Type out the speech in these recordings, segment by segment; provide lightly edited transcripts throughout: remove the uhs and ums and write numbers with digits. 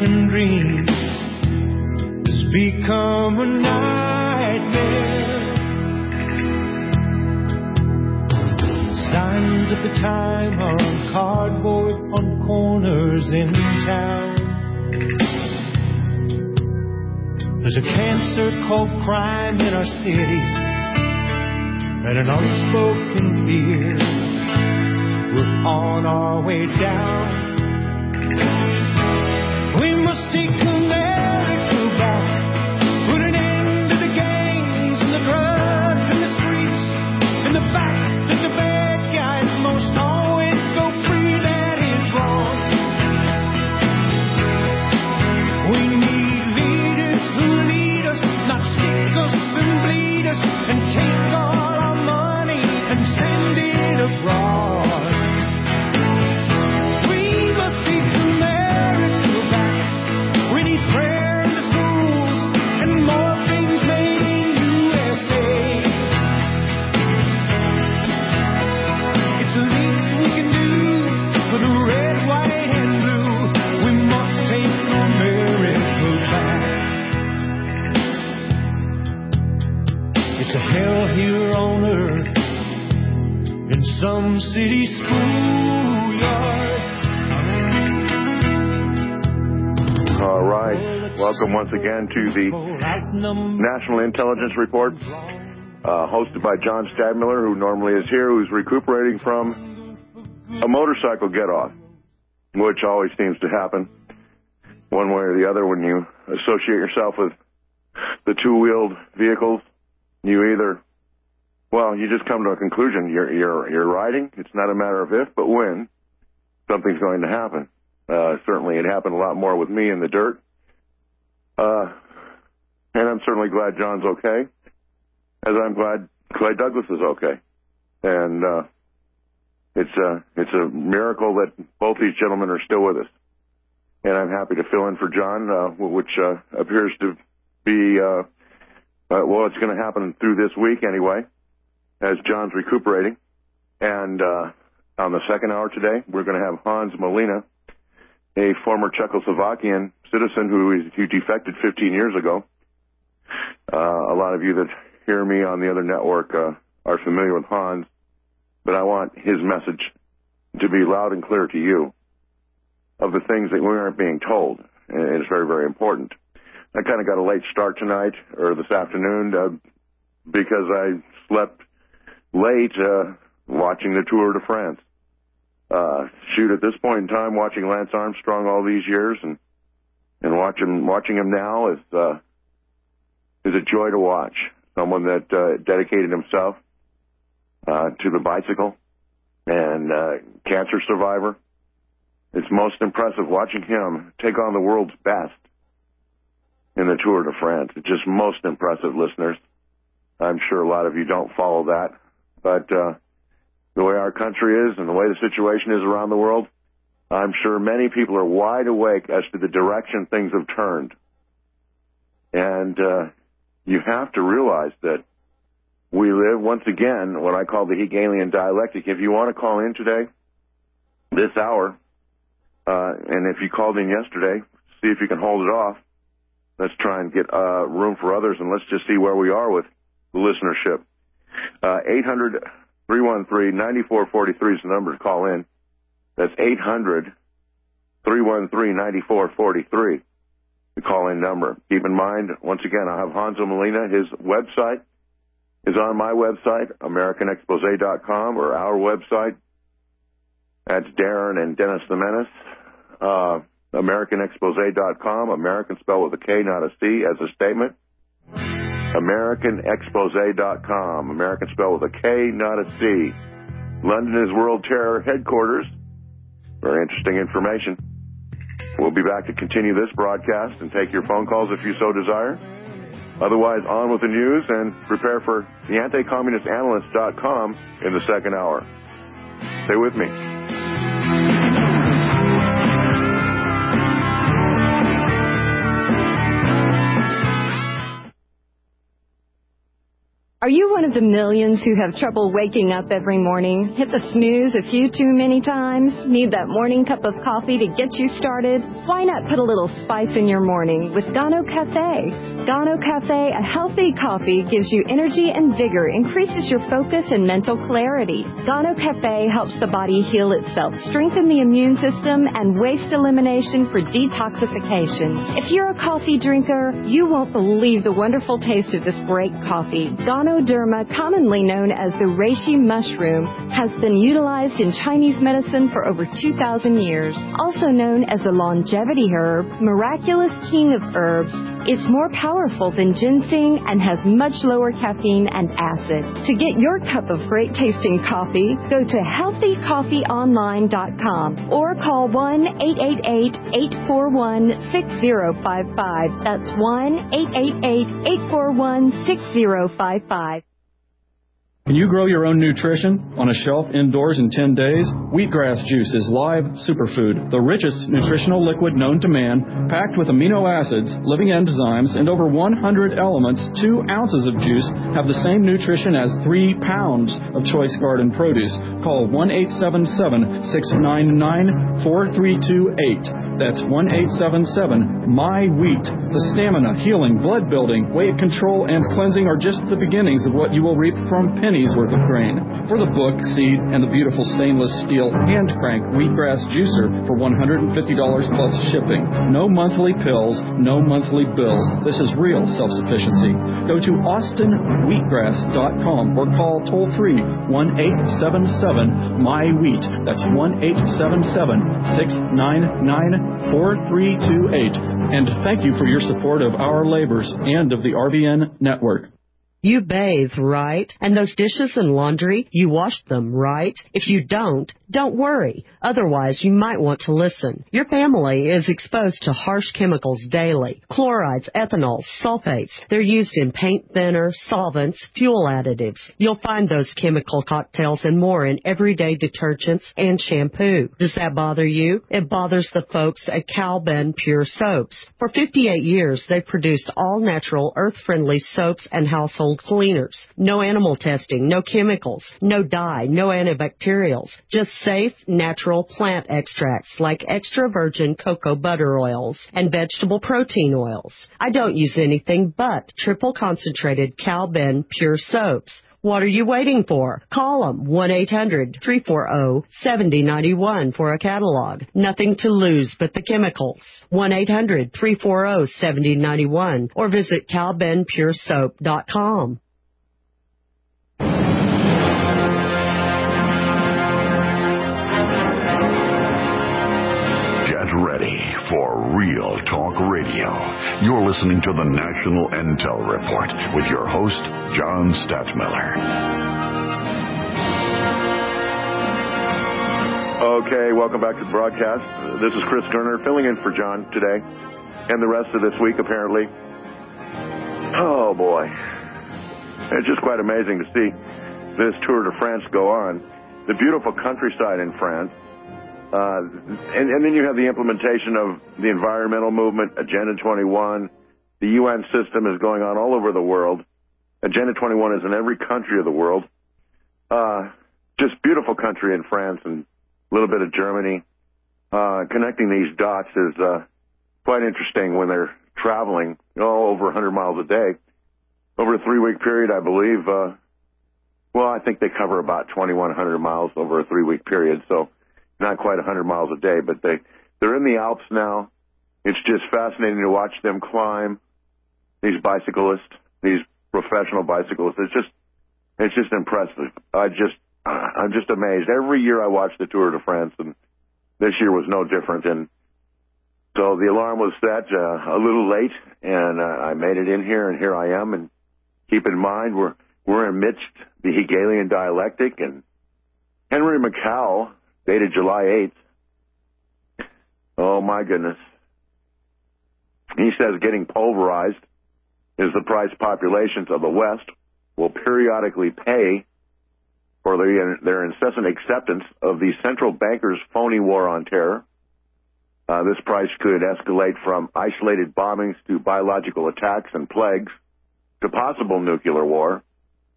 American dream has become a nightmare. Signs of the time are on cardboard on corners in town. There's a cancer called crime in our cities and an unspoken fear. We're on our way down. We must take America back. Put an end to the gangs and the drugs and the streets and the fact that the bad guys most always go free. That is wrong. We need leaders who lead us, not stick us and bleed us and take all our money and send it abroad. Some city schoolyard. All right. Welcome once again to the National Intelligence Report, hosted by John Stadmiller, who normally is here, who's recuperating from a motorcycle get-off, which always seems to happen one way or the other when you associate yourself with the two-wheeled vehicles. You either... Well, you just come to a conclusion. You're riding. It's not a matter of if, but when something's going to happen. Certainly, it happened a lot more with me in the dirt. And I'm certainly glad John's okay, as I'm glad Clay Douglas is okay. And it's a miracle that both these gentlemen are still with us. And I'm happy to fill in for John, which appears to be well, it's going to happen through this week anyway, as John's recuperating. And on the second hour today, we're going to have Hans Molina, a former Czechoslovakian citizen who defected 15 years ago. A lot of you that hear me on the other network are familiar with Hans, but I want his message to be loud and clear to you of the things that we aren't being told. And it's very, very important. I kind of got a late start tonight, or this afternoon, because I slept late watching the Tour de France. Shoot, at this point in time, watching Lance Armstrong all these years and watching him now is a joy to watch. Someone that dedicated himself to the bicycle and cancer survivor. It's most impressive watching him take on the world's best in the Tour de France. It's just most impressive, listeners. I'm sure a lot of you don't follow that, but the way our country is and the way the situation is around the world, I'm sure many people are wide awake as to the direction things have turned. And you have to realize that we live, once again, what I call the Hegelian dialectic. If you want to call in today, this hour, and if you called in yesterday, see if you can hold it off. Let's try and get room for others, and let's just see where we are with the listenership. 800-313-9443 is the number to call in. That's 800-313-9443, the call-in number. Keep in mind, once again, I'll have Hanzo Molina. His website is on my website, AmericanExpose.com, or our website. That's Darren and Dennis the Menace. AmericanExpose.com, American spelled with a K, not a C, as a statement. AmericanExpose.com, American spelled with a K, not a C. London is World Terror headquarters. Very interesting information. We'll be back to continue this broadcast and take your phone calls if you so desire. Otherwise, on with the news and prepare for the anticommunistanalyst.com in the second hour. Stay with me. Are you one of the millions who have trouble waking up every morning? Hit the snooze a few too many times? Need that morning cup of coffee to get you started? Why not put a little spice in your morning with Gano Cafe? Gano Cafe, a healthy coffee, gives you energy and vigor, increases your focus and mental clarity. Gano Cafe helps the body heal itself, strengthen the immune system, and waste elimination for detoxification. If you're a coffee drinker, you won't believe the wonderful taste of this great coffee. Ganoderma, commonly known as the reishi mushroom, has been utilized in Chinese medicine for over 2,000 years. Also known as the longevity herb, miraculous king of herbs, it's more powerful than ginseng and has much lower caffeine and acid. To get your cup of great tasting coffee, go to healthycoffeeonline.com or call 1-888-841-6055. That's 1-888-841-6055. Can you grow your own nutrition on a shelf indoors in 10 days? Wheatgrass juice is live superfood, the richest nutritional liquid known to man, packed with amino acids, living enzymes, and over 100 elements. 2 ounces of juice have the same nutrition as 3 pounds of choice garden produce. Call 1-877-699-4328. That's 1-877-MY-WHEAT. The stamina, healing, blood building, weight control, and cleansing are just the beginnings of what you will reap from pennies worth of grain. For the book, seed, and the beautiful stainless steel hand crank wheatgrass juicer for $150 plus shipping. No monthly pills, no monthly bills. This is real self-sufficiency. Go to austinwheatgrass.com or call toll-free 1-877-MY-WHEAT. That's 1-877-699-4328. And thank you for your support of our labors and of the RBN network. You bathe, right? And those dishes and laundry, you washed them, right? If you don't worry. Otherwise, you might want to listen. Your family is exposed to harsh chemicals daily. Chlorides, ethanols, sulfates. They're used in paint thinner, solvents, fuel additives. You'll find those chemical cocktails and more in everyday detergents and shampoo. Does that bother you? It bothers the folks at Cal-Ben Pure Soaps. For 58 years, they've produced all-natural, earth-friendly soaps and household cleaners. No animal testing, no chemicals, no dye, no antibacterials. Just safe, natural plant extracts like extra virgin cocoa butter oils and vegetable protein oils. I don't use anything but triple concentrated Cal-Ben Pure Soaps. What are you waiting for? Call them 1-800-340-7091 for a catalog. Nothing to lose but the chemicals. 1-800-340-7091 or visit calbenpuresoap.com. Ready for Real Talk Radio. You're listening to the National Intel Report with your host, John Stadtmiller. Okay, welcome back to the broadcast. This is Chris Gerner filling in for John today and the rest of this week, apparently. Oh, boy. It's just quite amazing to see this Tour de France go on. The beautiful countryside in France. And then you have the implementation of the environmental movement, Agenda 21. The UN system is going on all over the world. Agenda 21 is in every country of the world. Just beautiful country in France and a little bit of Germany. Connecting these dots is quite interesting when they're traveling over 100 miles a day. Over a 3-week period, I believe, I think they cover about 2,100 miles over a 3-week period, so not quite 100 miles a day, but they're in the Alps now. It's just fascinating to watch them climb, these bicyclists, these professional bicyclists. It's just impressive. I'm just amazed. Every year I watch the Tour de France, and this year was no different. And so the alarm was set a little late, and I made it in here, and here I am. And keep in mind, we're amidst the Hegelian dialectic, and Henry Mackau, dated July 8th. Oh, my goodness. He says getting pulverized is the price populations of the West will periodically pay for their incessant acceptance of the central bankers' phony war on terror. This price could escalate from isolated bombings to biological attacks and plagues to possible nuclear war.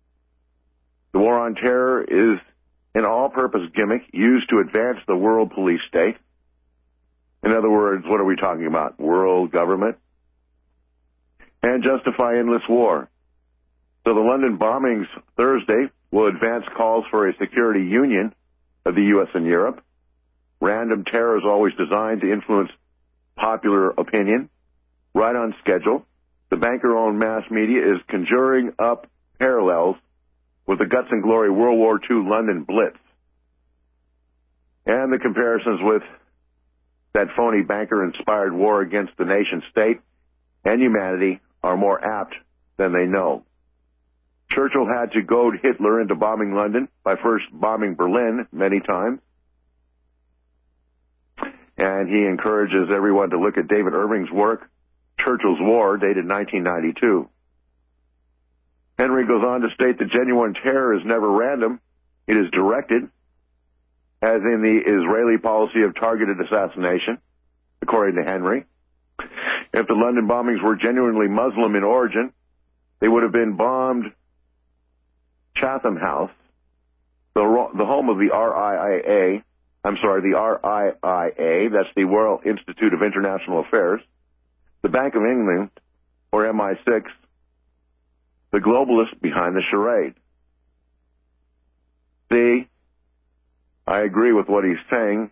war on terror is an all-purpose gimmick used to advance the world police state. In other words, what are we talking about? World government? And justify endless war. So the London bombings Thursday will advance calls for a security union of the U.S. and Europe. Random terror is always designed to influence popular opinion. Right on schedule. The banker-owned mass media is conjuring up parallels with the guts and glory World War II London Blitz. And the comparisons with that phony banker-inspired war against the nation-state and humanity are more apt than they know. Churchill had to goad Hitler into bombing London by first bombing Berlin many times. And he encourages everyone to look at David Irving's work, Churchill's War, dated 1992. Henry goes on to state that genuine terror is never random. It is directed, as in the Israeli policy of targeted assassination, according to Henry. If the London bombings were genuinely Muslim in origin, they would have been bombed Chatham House, the home of the RIA, that's the Royal Institute of International Affairs, the Bank of England, or MI6, the globalists behind the charade. See, I agree with what he's saying.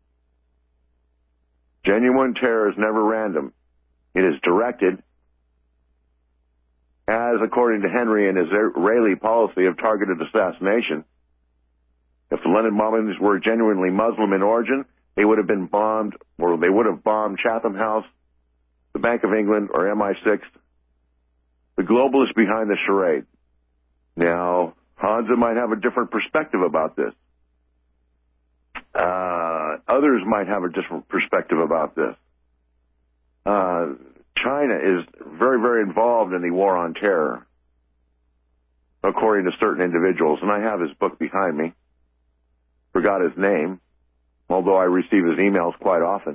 Genuine terror is never random. It is directed, as according to Henry and his Israeli policy of targeted assassination. If the London bombings were genuinely Muslim in origin, they would have been bombed, or they would have bombed Chatham House, the Bank of England, or MI6, the globalists behind the charade. Now, Hansa might have a different perspective about this. Others might have a different perspective about this. China is very, very involved in the war on terror, according to certain individuals, and I have his book behind me. Forgot his name, although I receive his emails quite often.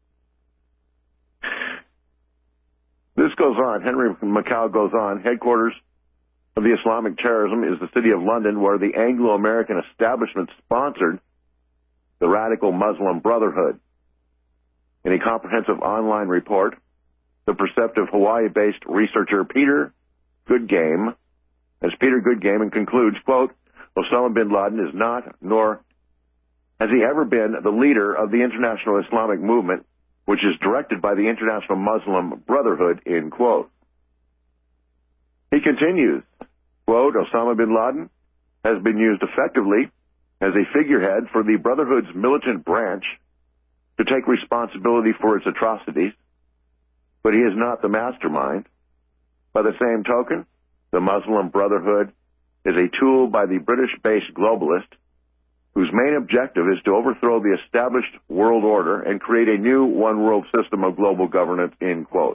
This goes on. Henry Macau goes on. Headquarters of the Islamic terrorism is the city of London, where the Anglo-American establishment sponsored the radical Muslim Brotherhood. In a comprehensive online report, the perceptive Hawaii-based researcher Peter Goodgame, and concludes, quote, Osama bin Laden is not, nor has he ever been, the leader of the international Islamic movement, which is directed by the International Muslim Brotherhood, end quote. He continues, quote, Osama bin Laden has been used effectively as a figurehead for the Brotherhood's militant branch to take responsibility for its atrocities, but he is not the mastermind. By the same token, the Muslim Brotherhood is a tool by the British-based globalist whose main objective is to overthrow the established world order and create a new one-world system of global governance, end quote.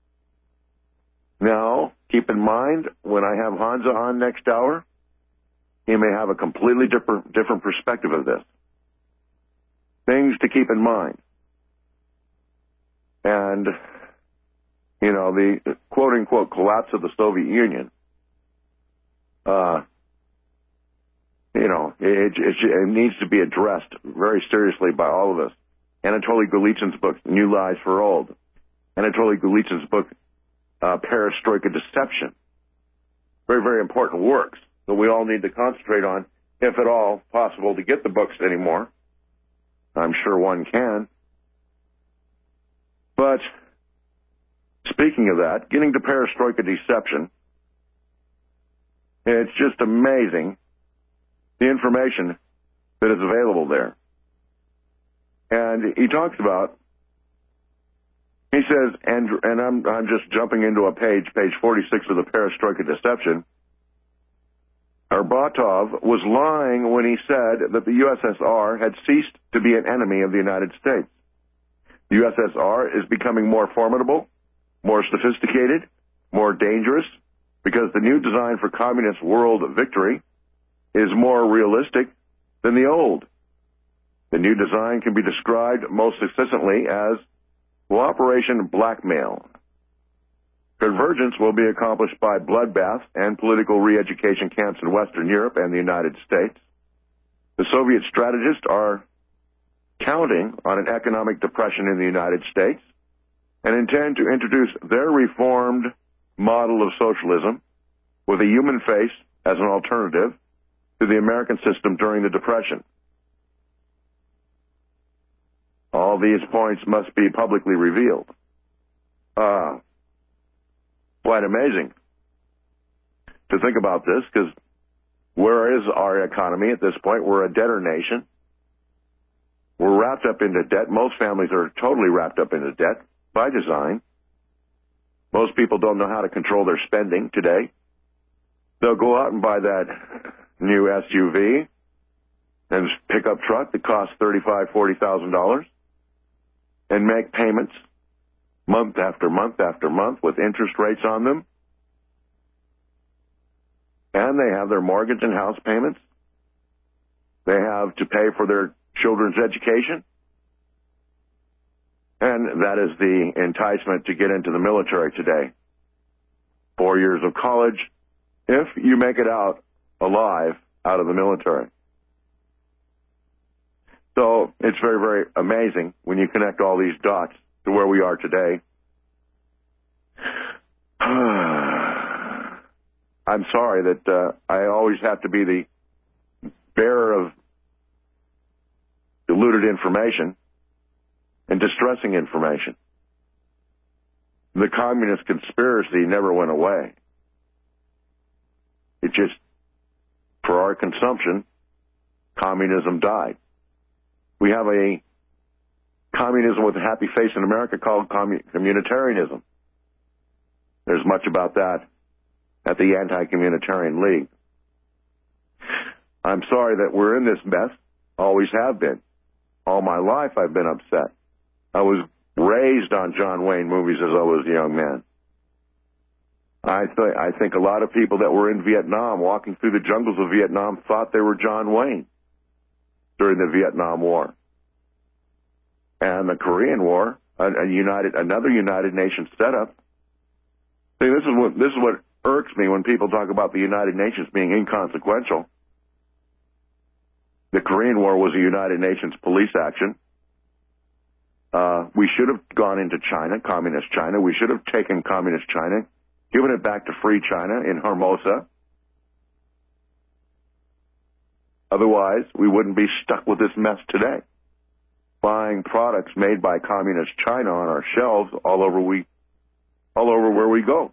Now, keep in mind, when I have Hansa on next hour, he may have a completely different perspective of this. Things to keep in mind. And, you know, the quote-unquote collapse of the Soviet Union, it needs to be addressed very seriously by all of us. Anatoly Golitsyn's book, New Lies for Old. Anatoly Golitsyn's book, Perestroika Deception. Very, very important works that we all need to concentrate on, if at all possible, to get the books anymore. I'm sure one can. But speaking of that, getting to Perestroika Deception, it's just amazing the information that is available there. And he talks about, he says, and I'm just jumping into a page 46 of the Perestroika Deception, Arbatov was lying when he said that the USSR had ceased to be an enemy of the United States. The USSR is becoming more formidable, more sophisticated, more dangerous, because the new design for communist world victory is more realistic than the old. The new design can be described most succinctly as cooperation blackmail. Convergence will be accomplished by bloodbaths and political re-education camps in Western Europe and the United States. The Soviet strategists are counting on an economic depression in the United States and intend to introduce their reformed model of socialism with a human face as an alternative to the American system during the Depression. All these points must be publicly revealed. Quite amazing to think about this, because where is our economy at this point? We're a debtor nation. We're wrapped up into debt. Most families are totally wrapped up into debt by design. Most people don't know how to control their spending today. They'll go out and buy that new SUV and pickup truck that costs $35,000, $40,000 and make payments month after month after month with interest rates on them. And they have their mortgage and house payments. They have to pay for their children's education. And that is the enticement to get into the military today. 4 years of college, if you make it out alive out of the military. So it's very, very amazing when you connect all these dots to where we are today. I'm sorry that I always have to be the bearer of diluted information and distressing information. The communist conspiracy never went away. It just, for our consumption, communism died. We have a communism with a happy face in America called communitarianism. There's much about that at the Anti-Communitarian League. I'm sorry that we're in this mess. Always have been. All my life I've been upset. I was raised on John Wayne movies as I was a young man. I think a lot of people that were in Vietnam, walking through the jungles of Vietnam, thought they were John Wayne during the Vietnam War. And the Korean War, another United Nations setup. See, this is what irks me when people talk about the United Nations being inconsequential. The Korean War was a United Nations police action. We should have gone into China, communist China. We should have taken communist China, given it back to free China in Formosa. Otherwise, we wouldn't be stuck with this mess today, buying products made by communist China on our shelves all over where we go.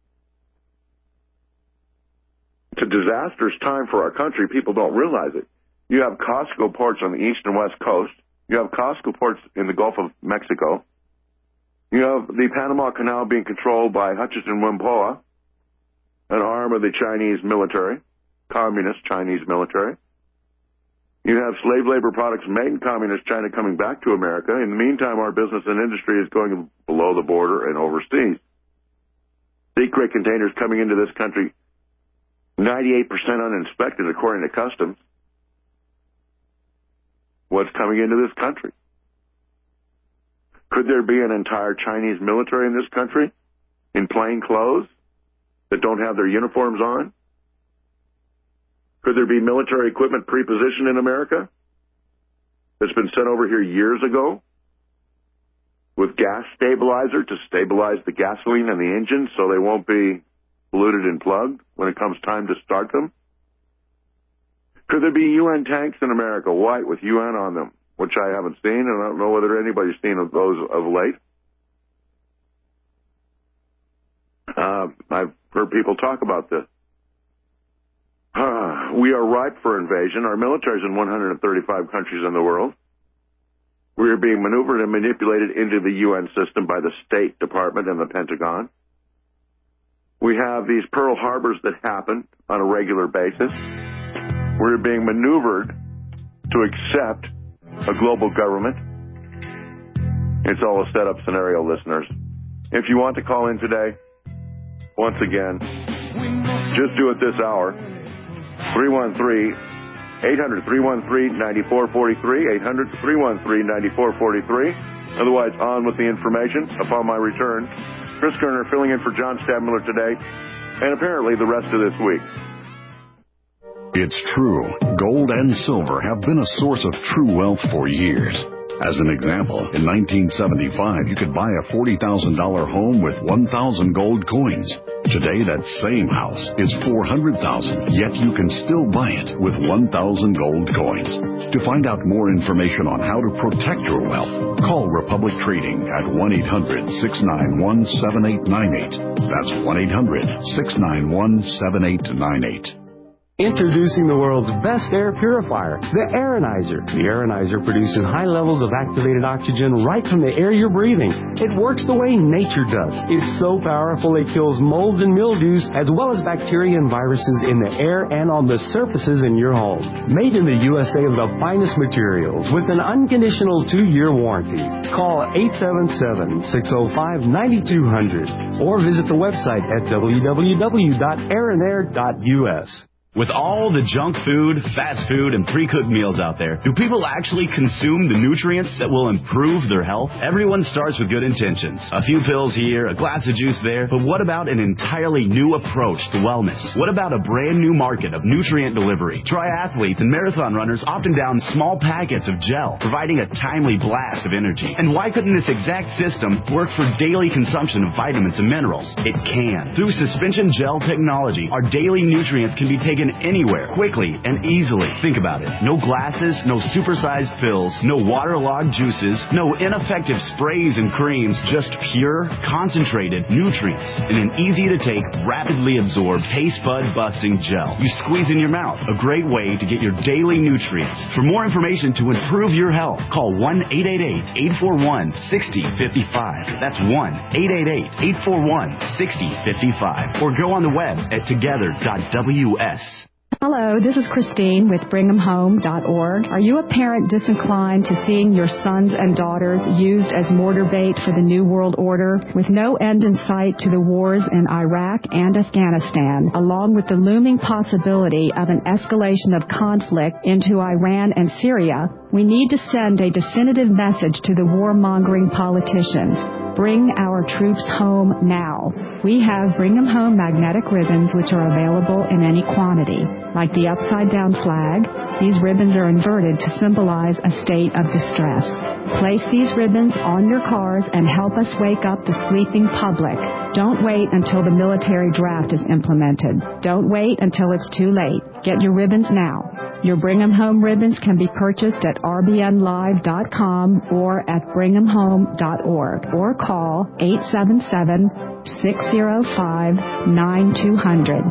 It's a disastrous time for our country. People don't realize it. You have Costco ports on the east and west coast. You have Costco ports in the Gulf of Mexico. You have the Panama Canal being controlled by Hutchison Whampoa, an arm of the Chinese military, communist Chinese military. You have slave labor products made in communist China coming back to America. In the meantime, our business and industry is going below the border and overseas. Secret containers coming into this country, 98% uninspected according to customs. What's coming into this country? Could there be an entire Chinese military in this country in plain clothes that don't have their uniforms on? Could there be military equipment pre-positioned in America that's been sent over here years ago with gas stabilizer to stabilize the gasoline and the engine so they won't be polluted and plugged when it comes time to start them? Could there be UN tanks in America, white with UN on them, which I haven't seen, and I don't know whether anybody's seen of those of late. I've heard people talk about this. We are ripe for invasion. Our military is in 135 countries in the world. We are being maneuvered and manipulated into the UN system by the State Department and the Pentagon. We have these Pearl Harbors that happen on a regular basis. We're being maneuvered to accept a global government. It's all a setup scenario, listeners. If you want to call in today, once again, just do it this hour. 313-800-313-9443, 800-313-9443. Otherwise, on with the information upon my return. Chris Kerner filling in for John Stadmiller today, and apparently the rest of this week. It's true. Gold and silver have been a source of true wealth for years. As an example, in 1975, you could buy a $40,000 home with 1,000 gold coins. Today, that same house is $400,000, yet you can still buy it with 1,000 gold coins. To find out more information on how to protect your wealth, call Republic Trading at 1-800-691-7898. That's 1-800-691-7898. Introducing the world's best air purifier, the Aeronizer. The Aeronizer produces high levels of activated oxygen right from the air you're breathing. It works the way nature does. It's so powerful it kills molds and mildews as well as bacteria and viruses in the air and on the surfaces in your home. Made in the USA with the finest materials with an unconditional 2-year warranty. Call 877-605-9200 or visit the website at www.aeronair.us. With all the junk food, fast food, and pre-cooked meals out there, do people actually consume the nutrients that will improve their health? Everyone starts with good intentions. A few pills here, a glass of juice there, but what about an entirely new approach to wellness? What about a brand new market of nutrient delivery? Triathletes and marathon runners often down small packets of gel, providing a timely blast of energy. And why couldn't this exact system work for daily consumption of vitamins and minerals? It can. Through suspension gel technology, our daily nutrients can be taken anywhere, quickly and easily. Think about it. No glasses, no supersized pills, no waterlogged juices, no ineffective sprays and creams, just pure, concentrated nutrients in an easy-to-take, rapidly absorbed, taste bud busting gel. You squeeze in your mouth. A great way to get your daily nutrients. For more information to improve your health, call 1-888-841-6055. That's 1-888-841-6055. Or go on the web at together.ws. Hello, this is Christine with BringTheMHome.org. Are you a parent disinclined to seeing your sons and daughters used as mortar bait for the New World Order? With no end in sight to the wars in Iraq and Afghanistan, along with the looming possibility of an escalation of conflict into Iran and Syria, we need to send a definitive message to the warmongering politicians. Bring our troops home now. We have Bring Them Home magnetic ribbons, which are available in any quantity. Like the upside-down flag, these ribbons are inverted to symbolize a state of distress. Place these ribbons on your cars and help us wake up the sleeping public. Don't wait until the military draft is implemented. Don't wait until it's too late. Get your ribbons now. Your Bring 'em Home ribbons can be purchased at rbnlive.com or at bringthemhome.org or call 877-605-9200.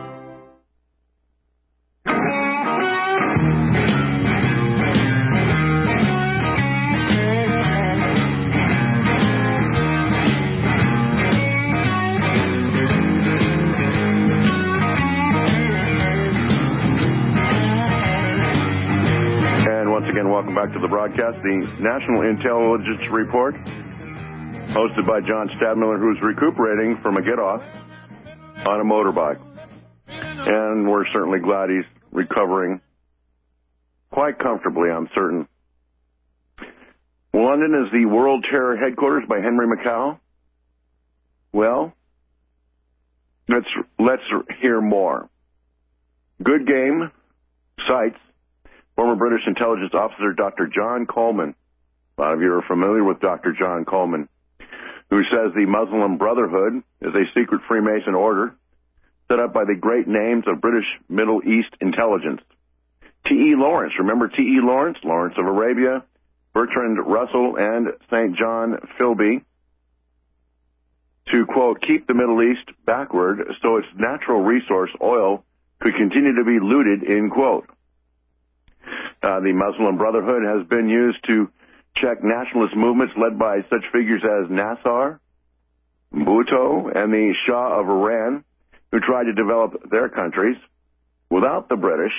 Welcome back to the broadcast, the National Intelligence Report, hosted by John Stadmiller, who's recuperating from a get-off on a motorbike. And we're certainly glad he's recovering quite comfortably, I'm certain. London is the World Terror Headquarters by Henry Mackay. Well, let's hear more. Good Game cites former British intelligence officer Dr. John Coleman. A lot of you are familiar with Dr. John Coleman, who says the Muslim Brotherhood is a secret Freemason order set up by the great names of British Middle East intelligence. T.E. Lawrence, remember T.E. Lawrence? Lawrence of Arabia, Bertrand Russell, and St. John Philby, to, quote, keep the Middle East backward so its natural resource, oil, could continue to be looted, end quote. The Muslim Brotherhood has been used to check nationalist movements led by such figures as Nasser, Bhutto, and the Shah of Iran, who tried to develop their countries. Without the British,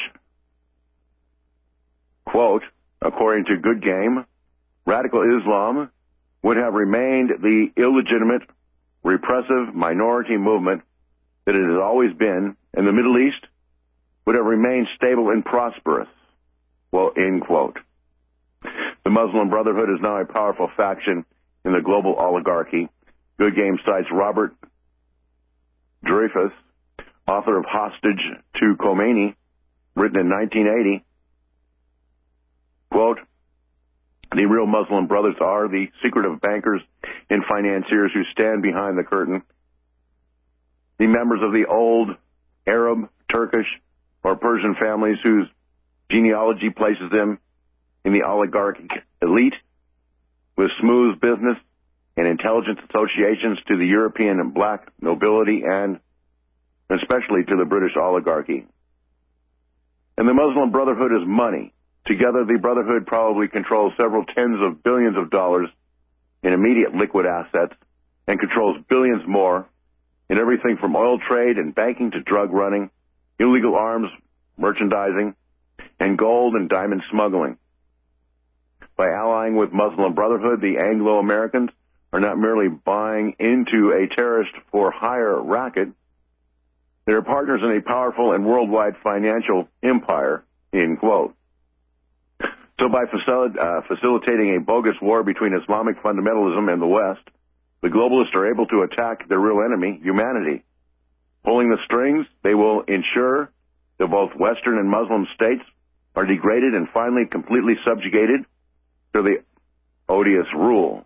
quote, according to Good Game, radical Islam would have remained the illegitimate, repressive minority movement that it has always been, and the Middle East would have remained stable and prosperous. Well, end quote. The Muslim Brotherhood is now a powerful faction in the global oligarchy Good Game cites Robert Dreyfus, author of Hostage to Khomeini, written in 1980. Quote, the real Muslim Brothers are the secretive bankers and financiers who stand behind the curtain. The members of the old Arab, Turkish, or Persian families whose genealogy places them in the oligarchic elite with smooth business and intelligence associations to the European and black nobility and especially to the British oligarchy. And the Muslim Brotherhood is money. Together, the Brotherhood probably controls several tens of billions of dollars in immediate liquid assets and controls billions more in everything from oil trade and banking to drug running, illegal arms merchandising, and gold and diamond smuggling. By allying with Muslim Brotherhood, the Anglo-Americans are not merely buying into a terrorist-for-hire racket, they are partners in a powerful and worldwide financial empire, end quote. So by facilitating a bogus war between Islamic fundamentalism and the West, the globalists are able to attack their real enemy, humanity. Pulling the strings, they will ensure that both Western and Muslim states are degraded and finally completely subjugated to the odious rule.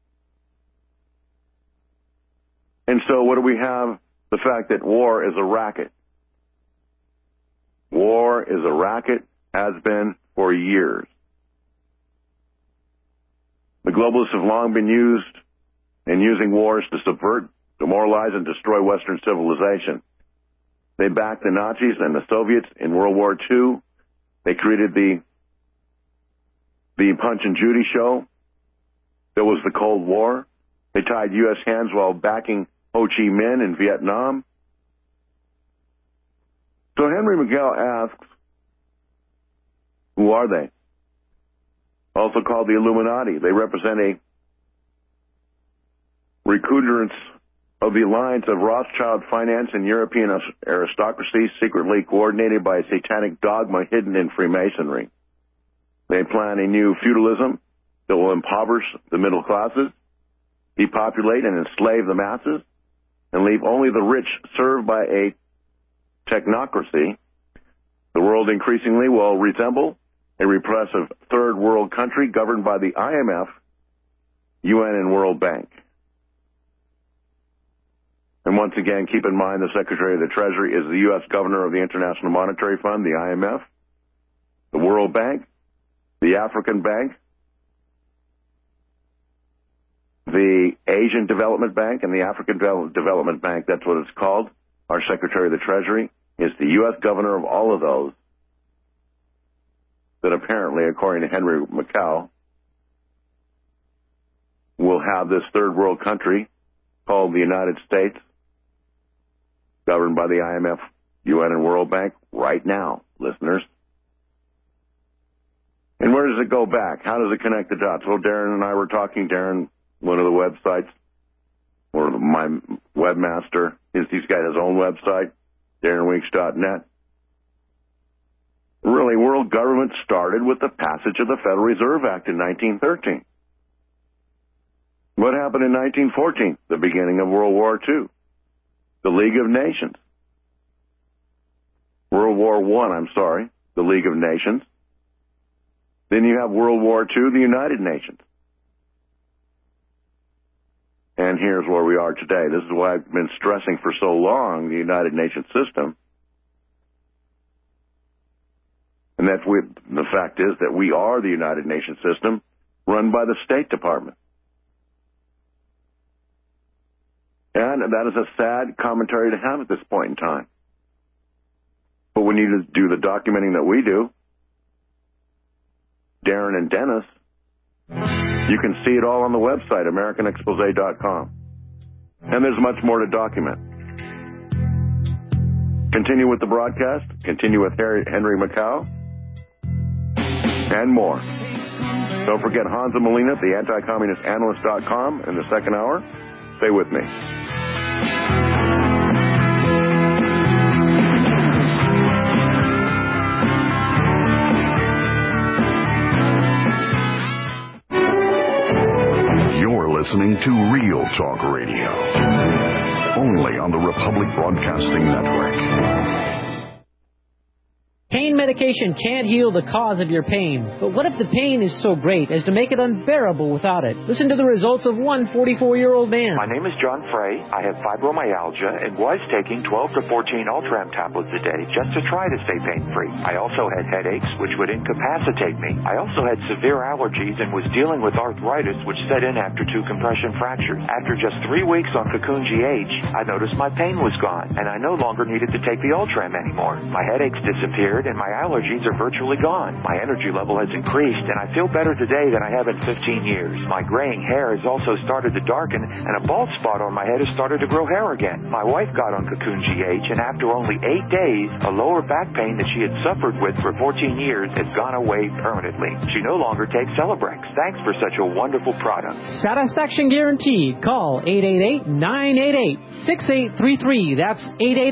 And so what do we have? The fact that war is a racket. War is a racket, has been for years. The globalists have long been using wars to subvert, demoralize, and destroy Western civilization. They backed the Nazis and the Soviets in World War II. They created the Punch and Judy show. There was the Cold War. They tied U.S. hands while backing Ho Chi Minh in Vietnam. So Henry McGow asks, who are they? Also called the Illuminati. They represent a recrudescence of the alliance of Rothschild finance and European aristocracy, secretly coordinated by a satanic dogma hidden in Freemasonry. They plan a new feudalism that will impoverish the middle classes, depopulate and enslave the masses, and leave only the rich served by a technocracy. The world increasingly will resemble a repressive third world country governed by the IMF, UN, and World Bank. And once again, keep in mind the Secretary of the Treasury is the U.S. Governor of the International Monetary Fund, the IMF, the World Bank, the African Bank, the Asian Development Bank, and the African Development Bank, that's what it's called. Our Secretary of the Treasury is the U.S. Governor of all of those that apparently, according to Henry McCow, will have this third world country called the United States, governed by the IMF, UN, and World Bank right now, listeners. And where does it go back? How does it connect the dots? Well, Darren and I were talking. Darren, one of the websites, or my webmaster, he's got his own website, DarrenWeeks.net. Really, world government started with the passage of the Federal Reserve Act in 1913. What happened in 1914? The beginning of World War II. The League of Nations. World War I, the League of Nations. Then you have World War II, the United Nations. And here's where we are today. This is why I've been stressing for so long the United Nations system. And the fact is that we are the United Nations system run by the State Department. And that is a sad commentary to have at this point in time. But when you do the documenting that we do, Darren and Dennis, you can see it all on the website, AmericanExpose.com. And there's much more to document. Continue with the broadcast, continue with Henry McCow, and more. Don't forget Hansa Molina, the anti-communistanalyst.com in the second hour. Stay with me. You're listening to Real Talk Radio, only on the Republic Broadcasting Network. Pain medication can't heal the cause of your pain, but what if the pain is so great as to make it unbearable without it? Listen to the results of one 44-year-old man. My name is John Frey. I have fibromyalgia and was taking 12 to 14 Ultram tablets a day just to try to stay pain-free. I also had headaches, which would incapacitate me. I also had severe allergies and was dealing with arthritis, which set in after 2 compression fractures. After just 3 weeks on Cocoon GH, I noticed my pain was gone, and I no longer needed to take the Ultram anymore. My headaches disappeared, and my allergies are virtually gone. My energy level has increased, and I feel better today than I have in 15 years. My graying hair has also started to darken, and a bald spot on my head has started to grow hair again. My wife got on Cocoon GH, and after only 8 days, a lower back pain that she had suffered with for 14 years has gone away permanently. She no longer takes Celebrex. Thanks for such a wonderful product. Satisfaction guaranteed. Call 888-988-6833. That's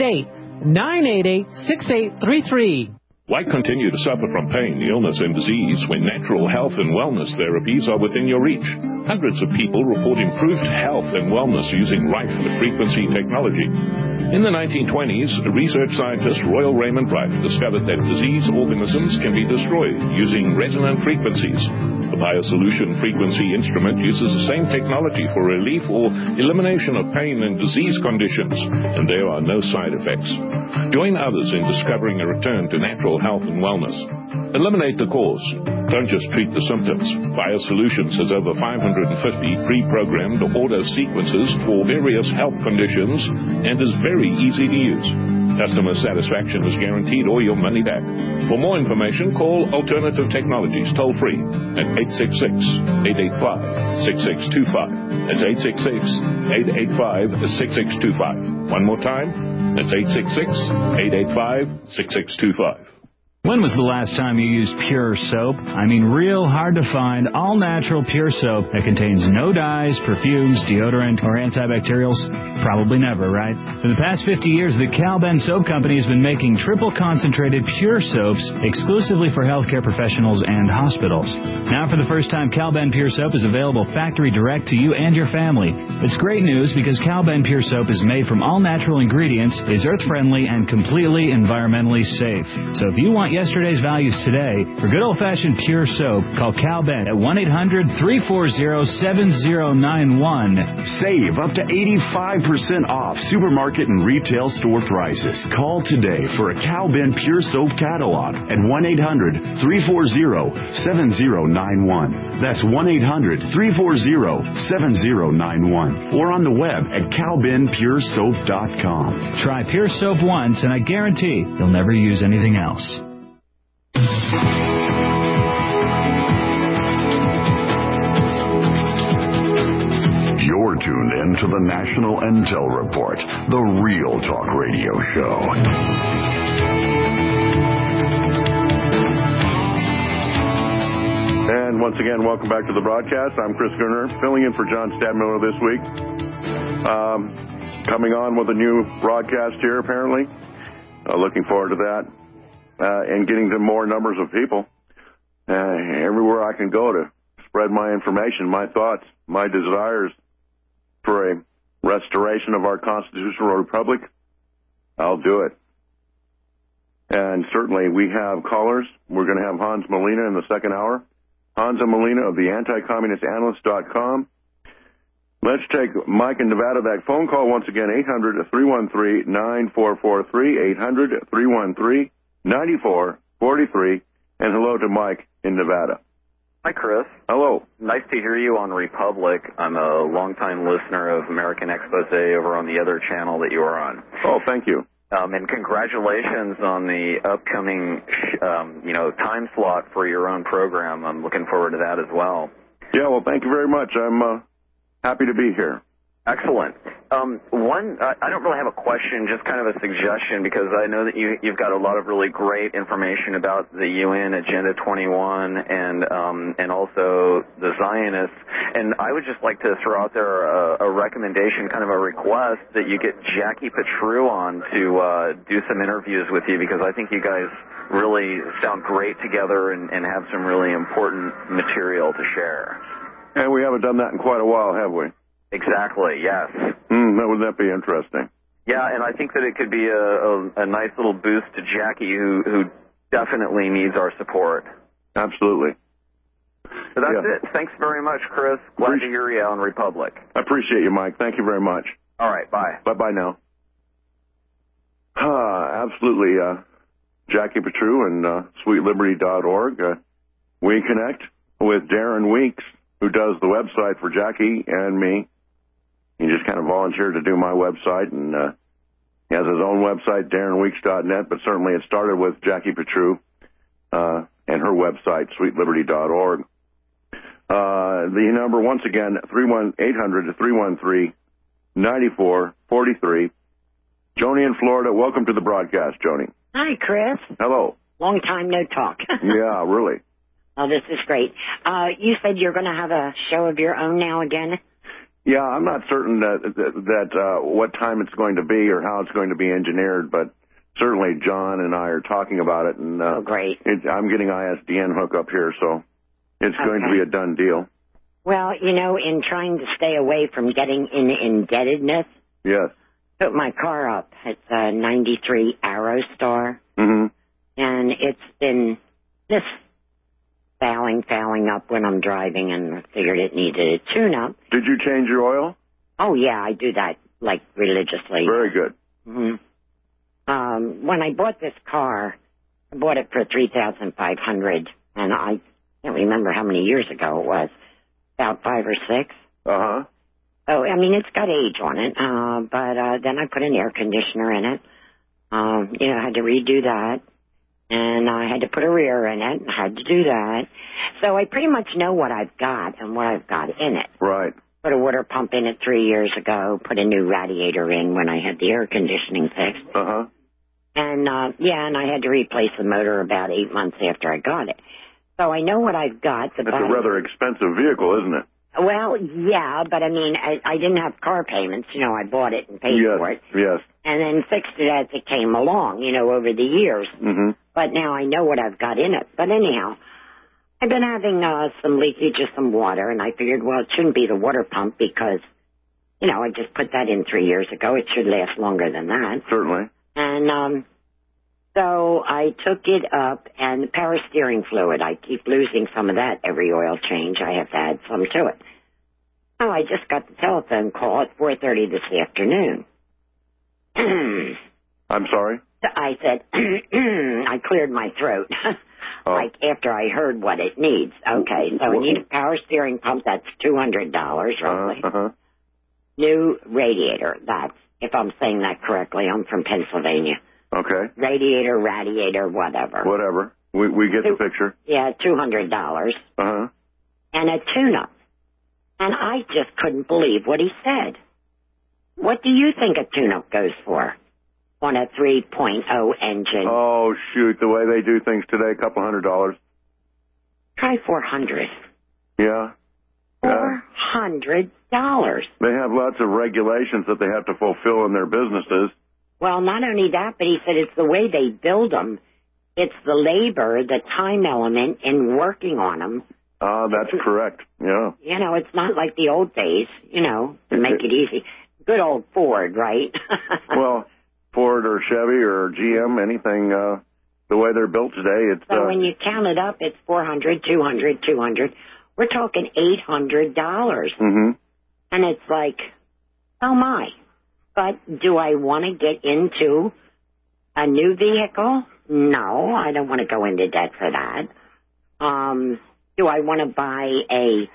888-988-6833. Why continue to suffer from pain, illness, and disease when natural health and wellness therapies are within your reach? Hundreds of people report improved health and wellness using Rife frequency technology. In the 1920s, research scientist Royal Raymond Rife discovered that disease organisms can be destroyed using resonant frequencies. The BioSolution frequency instrument uses the same technology for relief or elimination of pain and disease conditions, and there are no side effects. Join others in discovering a return to natural health and wellness. Eliminate the cause. Don't just treat the symptoms. BioSolutions has over 550 pre-programmed auto sequences for various health conditions and is very easy to use. Customer satisfaction is guaranteed or your money back. For more information, call Alternative Technologies toll-free at 866-885-6625. That's 866-885-6625. One more time, that's 866-885-6625. When was the last time you used Pure Soap? I mean, real hard to find, all-natural Pure Soap that contains no dyes, perfumes, deodorant, or antibacterials? Probably never, right? For the past 50 years, the Cal Ben Soap Company has been making triple-concentrated Pure Soaps exclusively for healthcare professionals and hospitals. Now, for the first time, Cal Ben Pure Soap is available factory direct to you and your family. It's great news because Cal Ben Pure Soap is made from all-natural ingredients, is earth-friendly, and completely environmentally safe. So if you want yesterday's values today, for good old-fashioned Pure Soap, call Cal Ben at 1-800-340-7091. Save up to 85% off supermarket and retail store prices. Call today for a Cal Ben Pure Soap catalog at 1-800-340-7091. That's 1-800-340-7091. Or on the web at calbenpuresoap.com. Try Pure Soap once, and I guarantee you'll never use anything else. You're tuned in to the National Intel Report, the Real Talk Radio Show. And once again, welcome back to the broadcast. I'm Chris Gurner, filling in for John Stadmiller this week. Coming on with a new broadcast here, apparently. Looking forward to that. And getting to more numbers of people everywhere I can go to spread my information, my thoughts, my desires for a restoration of our constitutional republic. I'll do it. And certainly we have callers. We're going to have Hans Molina in the second hour. Hans and Molina of the anticommunistanalyst.com. Let's take Mike in Nevada. That phone call once again, 800-313-9443, 800-313-9443. And hello to Mike in Nevada. Hi, Chris. Hello. Nice to hear you on Republic. I'm a longtime listener of American Expose over on the other channel that you are on. Oh, thank you. And congratulations on the upcoming, time slot for your own program. I'm looking forward to that as well. Yeah, well, thank you very much. I'm happy to be here. Excellent. I don't really have a question, just kind of a suggestion, because I know that you've got a lot of really great information about the UN Agenda 21 and also the Zionists. And I would just like to throw out there a recommendation, kind of a request, that you get Jackie Petru on to do some interviews with you, because I think you guys really sound great together and have some really important material to share. And we haven't done that in quite a while, have we? Exactly, yes. Wouldn't that be interesting? Yeah, and I think that it could be a nice little boost to Jackie, who definitely needs our support. Absolutely. So that's it. Thanks very much, Chris. Glad to hear you on Republic. I appreciate you, Mike. Thank you very much. All right, bye. Bye-bye now. Absolutely. Jackie Petru and SweetLiberty.org. We connect with Darren Weeks, who does the website for Jackie and me. He just kind of volunteered to do my website, and he has his own website, DarrenWeeks.net, but certainly it started with Jackie Petru and her website, SweetLiberty.org. The number, once again, 800-313-9443. Joni in Florida, welcome to the broadcast, Joni. Hi, Chris. Hello. Long time no talk. Yeah, really. Oh, this is great. You said you're going to have a show of your own now again? Yeah, I'm not certain that what time it's going to be or how it's going to be engineered, but certainly John and I are talking about it. And great. I'm getting ISDN hookup here, so it's going to be a done deal. Well, in trying to stay away from getting in indebtedness, yes, put my car up. It's a 93 Aerostar, and it's been just fouling up when I'm driving, and I figured it needed a tune-up. Did you change your oil? Oh, yeah, I do that, religiously. Very good. When I bought this car, I bought it for $3,500, and I can't remember how many years ago it was, about 5 or 6. Uh-huh. Oh, I mean, it's got age on it, but then I put an air conditioner in it. I had to redo that. And I had to put a rear in it. I had to do that. So I pretty much know what I've got and what I've got in it. Right. Put a water pump in it 3 years ago. Put a new radiator in when I had the air conditioning fixed. Uh-huh. And, and I had to replace the motor about 8 months after I got it. So I know what I've got. It's a rather expensive vehicle, isn't it? Well, yeah, but I mean, I didn't have car payments. I bought it and paid for it. Yes. And then fixed it as it came along, over the years. Mm-hmm. But now I know what I've got in it. But anyhow, I've been having some leakage of some water, and I figured, well, it shouldn't be the water pump because, I just put that in 3 years ago. It should last longer than that. Certainly. And so I took it up, and the power steering fluid, I keep losing some of that every oil change. I have to add some to it. Oh, I just got the telephone call at 4:30 this afternoon. I'm sorry? I said, I cleared my throat, after I heard what it needs. Okay, so I need a power steering pump, that's $200 roughly. Uh-huh. New radiator, that's, if I'm saying that correctly, I'm from Pennsylvania. Okay. Radiator, whatever. Whatever. We get the picture. Yeah, $200. Uh-huh. And a tune-up. And I just couldn't believe what he said. What do you think a tune-up goes for on a 3.0 engine? Oh, shoot, the way they do things today, $200. Try $400. Yeah. $400. They have lots of regulations that they have to fulfill in their businesses. Well, not only that, but he said it's the way they build them. It's the labor, the time element in working on them. That's correct, yeah. It's not like the old days, to make it easy. Good old Ford, right? Well, Ford or Chevy or GM, anything, the way they're built today, it's... So when you count it up, it's $400, $200. We're talking $800. Mm-hmm. And it's like, oh my. But do I want to get into a new vehicle? No, I don't want to go into debt for that. Do I want to buy a,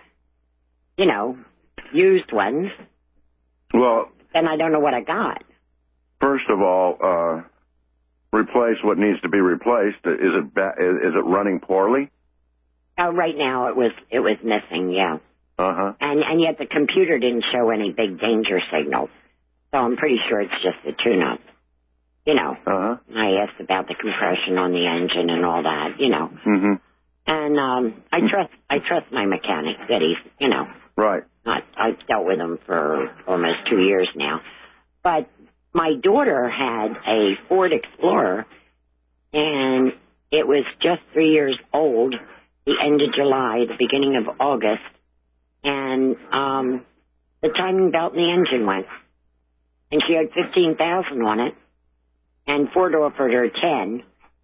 used one? Well... Then I don't know what I got. First of all, replace what needs to be replaced. Is it running poorly? Right now it was missing, yeah. Uh-huh. And yet the computer didn't show any big danger signals. So I'm pretty sure it's just a tune-up. Uh-huh. I asked about the compression on the engine and all that, Mm-hmm. And I trust my mechanic that he's, Right. I've dealt with him for almost 2 years now. But my daughter had a Ford Explorer, and it was just 3 years old, the end of July, the beginning of August, and the timing belt and the engine went. And she had 15,000 on it, and Ford offered her 10.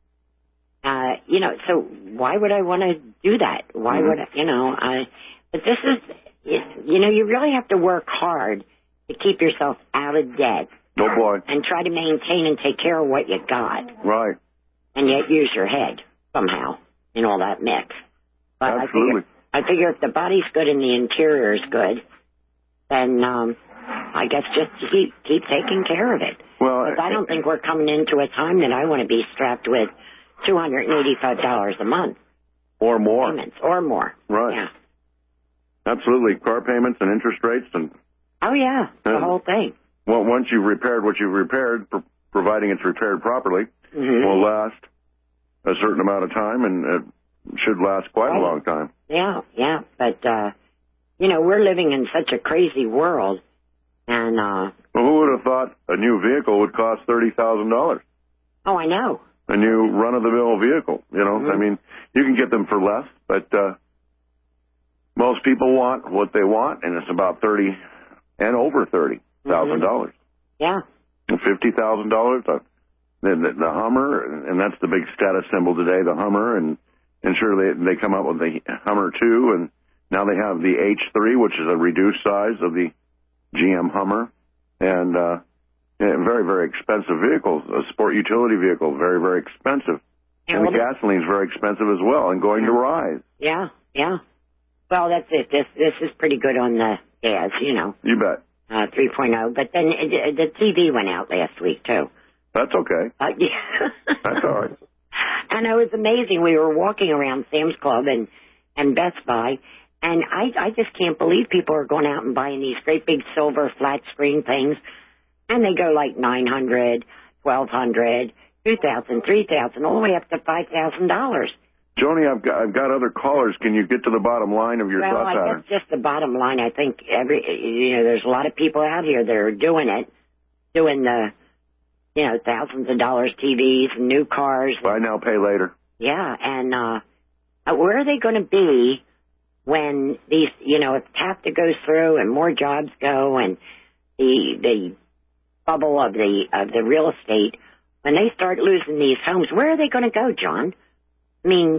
So why would I want to do that? Why would I, but this is, you really have to work hard to keep yourself out of debt. Oh, boy. And try to maintain and take care of what you got. Right. And yet use your head somehow in all that mix. But Absolutely. I figure if the body's good and the interior is good, then I guess just keep taking care of it. Well, I don't think we're coming into a time that I want to be strapped with $285 a month. Or more. Payments, or more. Right. Yeah. Absolutely. Car payments and interest rates and... Oh, yeah. The whole thing. Well, once you've repaired what you've repaired, providing it's repaired properly, will last a certain amount of time, and it should last quite a long time. Yeah. But, we're living in such a crazy world, and... well, who would have thought a new vehicle would cost $30,000? Oh, I know. A new run-of-the-mill vehicle, I mean, you can get them for less, but most people want what they want, and it's about $30,000 and over $30,000. Yeah. $50,000, the Hummer, and that's the big status symbol today, the Hummer, and sure they come up with the Hummer 2, and now they have the H3, which is a reduced size of the GM Hummer, and very, very expensive vehicles. A sport utility vehicle, very, very expensive. And the gasoline's very expensive as well, and going to rise. Yeah. Well, that's it. This is pretty good on the gas, You bet. 3.0, but then the TV went out last week, too. That's okay. Yeah. That's all right. And it was amazing. We were walking around Sam's Club and Best Buy, and I just can't believe people are going out and buying these great big silver flat screen things, and they go like $900, $1,200, $2,000, $3,000, all the way up to $5,000. Joni, I've got other callers. Can you get to the bottom line of your thought pattern? Well, I guess just the bottom line. I think there's a lot of people out here that are doing the, thousands of dollars TVs and new cars. Buy now, pay later. Yeah, and where are they going to be when these, if TAFTA goes through and more jobs go and the bubble of the real estate, when they start losing these homes, where are they going to go, John? I mean,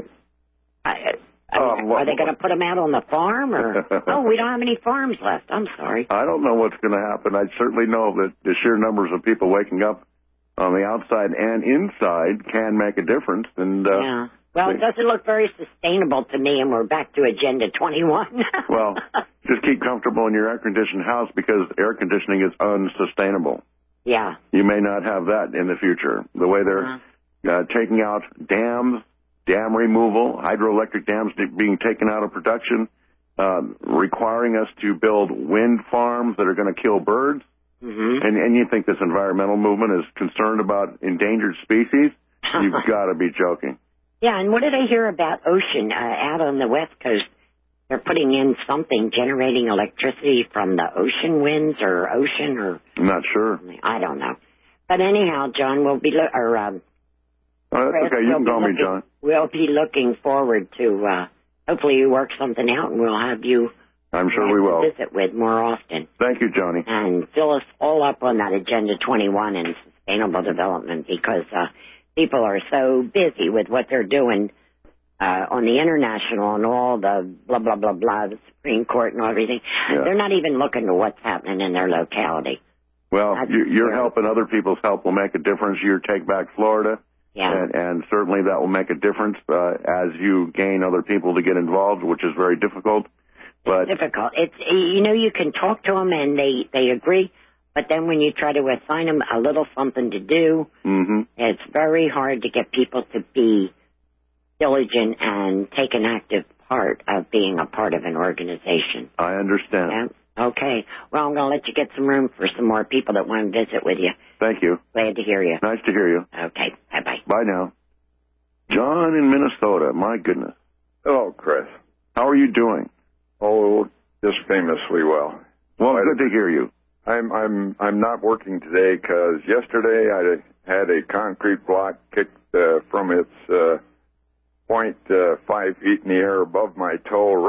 are they going to put them out on the farm? Or we don't have any farms left. I'm sorry. I don't know what's going to happen. I certainly know that the sheer numbers of people waking up on the outside and inside can make a difference. And yeah. Well, it doesn't look very sustainable to me, and we're back to Agenda 21. Well, just keep comfortable in your air-conditioned house because air conditioning is unsustainable. Yeah. You may not have that in the future. The way they're taking out dams, dam removal, hydroelectric dams being taken out of production, requiring us to build wind farms that are going to kill birds. Mm-hmm. And you think this environmental movement is concerned about endangered species? You've got to be joking. Yeah, and what did I hear about ocean out on the West Coast? They're putting in something, generating electricity from the ocean winds or ocean or... I'm not sure. I don't know. But anyhow, John, we'll be... that's okay, you can call me John. We'll be looking forward to... hopefully you work something out and we'll have you... I'm sure we will. ...visit with more often. Thank you, Johnny. And fill us all up on that Agenda 21 and sustainable development because people are so busy with what they're doing on the international and all the blah, blah, blah, blah, the Supreme Court and everything. Yeah. They're not even looking to what's happening in their locality. Well, your help and other people's help will make a difference. Your Take Back Florida. Yeah. And certainly that will make a difference as you gain other people to get involved, which is very difficult. But it's difficult. It's you can talk to them and they agree, but then when you try to assign them a little something to do, it's very hard to get people to be diligent and take an active part of being a part of an organization. I understand. Yeah? Okay. Well, I'm going to let you get some room for some more people that want to visit with you. Thank you. Glad to hear you. Nice to hear you. Okay. Bye-bye. Bye now. John in Minnesota. My goodness. Hello, Chris. How are you doing? Oh, just famously well. Well, good to hear you. I'm not working today because yesterday I had a concrete block kicked from its point 5 feet in the air above my toe right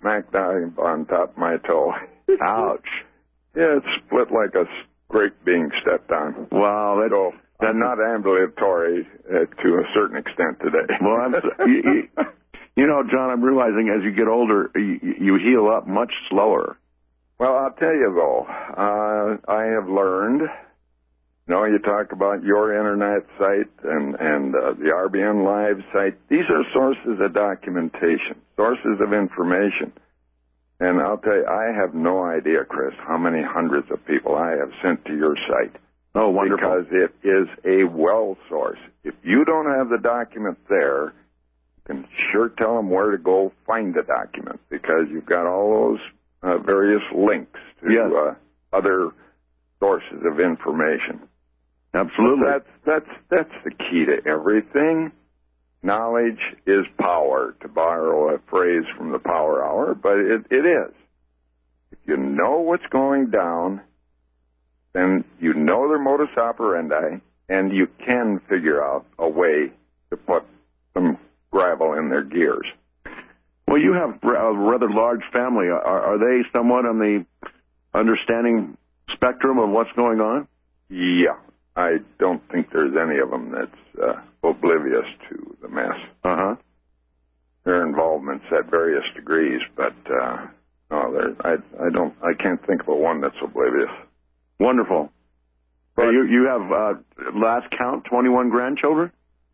smack dab on top of my toe. Ouch. Yeah, it's split like a grape being stepped on. Wow. I'm not ambulatory to a certain extent today. Well, you know, John, I'm realizing as you get older, you heal up much slower. Well, I'll tell you, though, I have learned, you talk about your internet site and the RBN Live site. These are sources of documentation, sources of information. And I'll tell you, I have no idea, Chris, how many hundreds of people I have sent to your site. Oh, wonderful. Because it is a well source. If you don't have the document there, you can sure tell them where to go find the document, because you've got all those various links to other sources of information. Absolutely. But that's the key to everything. Knowledge is power, to borrow a phrase from the Power Hour, but it is. If you know what's going down, then you know their modus operandi, and you can figure out a way to put some gravel in their gears. Well, you have a rather large family. Are they somewhat on the understanding spectrum of what's going on? Yeah. I don't think there's any of them that's oblivious to the mess. Uh-huh. Their involvement's at various degrees, but no, I can't think of one that's oblivious. Wonderful. But you have, last count, 21 grandchildren?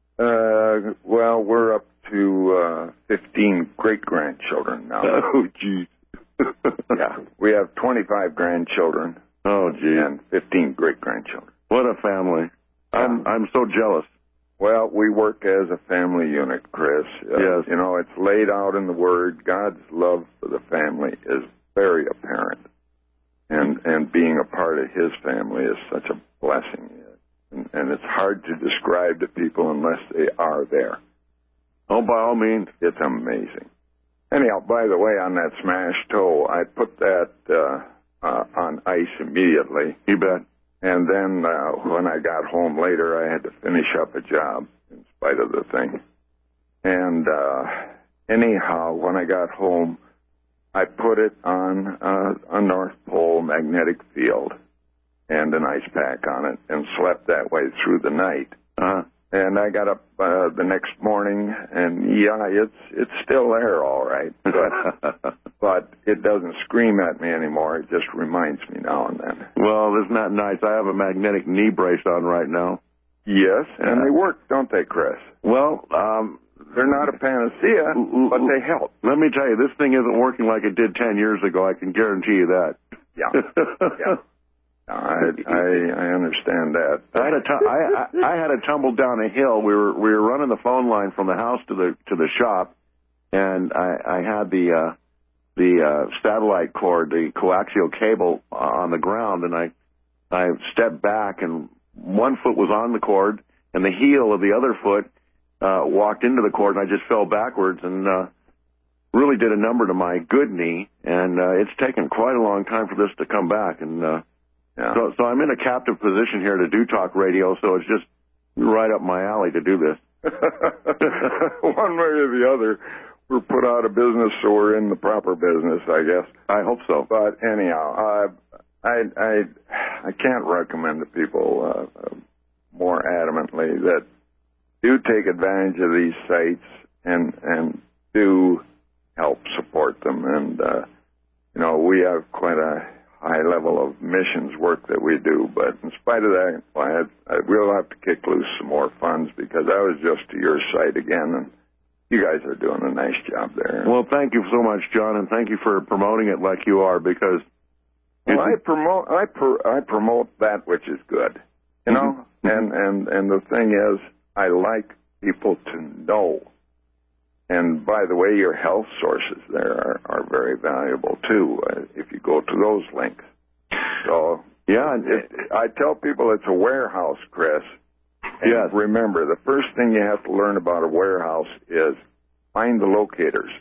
Well, we're up to 15 great-grandchildren now. Oh, geez. Yeah, we have 25 grandchildren. Oh, geez. And 15 great-grandchildren. What a family. I'm so jealous. Well, we work as a family unit, Chris. Yes. It's laid out in the Word. God's love for the family is very apparent. And being a part of His family is such a blessing. And it's hard to describe to people unless they are there. Oh, by all means. It's amazing. Anyhow, by the way, on that smashed toe, I put that on ice immediately. You bet. And then when I got home later, I had to finish up a job in spite of the thing. And anyhow, when I got home, I put it on a North Pole magnetic field and an ice pack on it and slept that way through the night. And I got up the next morning, and it's still there, all right. But it doesn't scream at me anymore. It just reminds me now and then. Well, isn't that nice? I have a magnetic knee brace on right now. Yes, and they work, don't they, Chris? Well, they're not a panacea, but they help. Let me tell you, this thing isn't working like it did 10 years ago. I can guarantee you that. Yeah. Yeah. I understand that. I had a tumble down a hill. We were running the phone line from the house to the shop, and I had the satellite cord, the coaxial cable on the ground, and I stepped back, and one foot was on the cord, and the heel of the other foot walked into the cord, and I just fell backwards and really did a number to my good knee, and it's taken quite a long time for this to come back, and so I'm in a captive position here to do talk radio, so it's just right up my alley to do this. One way or the other, we're put out of business, so we're in the proper business, I guess. I hope so. But anyhow, I can't recommend to people more adamantly that do take advantage of these sites and do help support them. And, we have quite a high level of missions work that we do, but in spite of that, I will have to kick loose some more funds, because I was just to your site again, and you guys are doing a nice job there. Well, thank you so much, John, and thank you for promoting it like you are, because I promote that which is good, and the thing is, I like people to know. And by the way, your health sources there are very valuable too, if you go to those links. So yeah, I tell people it's a warehouse, Chris. And remember, the first thing you have to learn about a warehouse is find the locators.